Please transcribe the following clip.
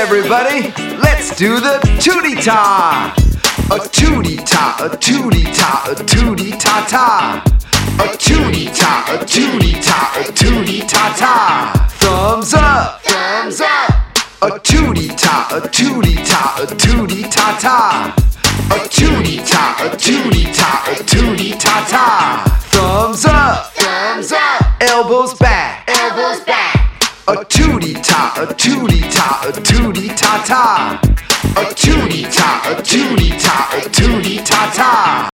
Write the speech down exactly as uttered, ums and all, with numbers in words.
everybody, let's do the tootie-ta. A tootie-ta, a tootie-ta, a tootie-ta-ta. A tootie-ta, a tootie-ta, a tootie-ta-ta. Thumbs up, thumbs up. A tootie-ta, a tootie-ta, a tootie-ta-ta. A tootie-ta, a tootie-ta, a tootie-ta-ta. Thumbs up, thumbs up. Elbows back, elbows back. A tootie-ta, a tootie-ta, a tootie-ta-ta. A tootie-ta, a tootie-ta, a tootie-ta-ta.